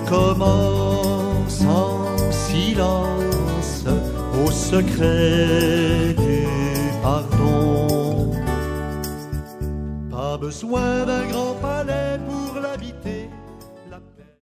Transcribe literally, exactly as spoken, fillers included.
commence en silence au secret du pardon. Pas besoin d'un grand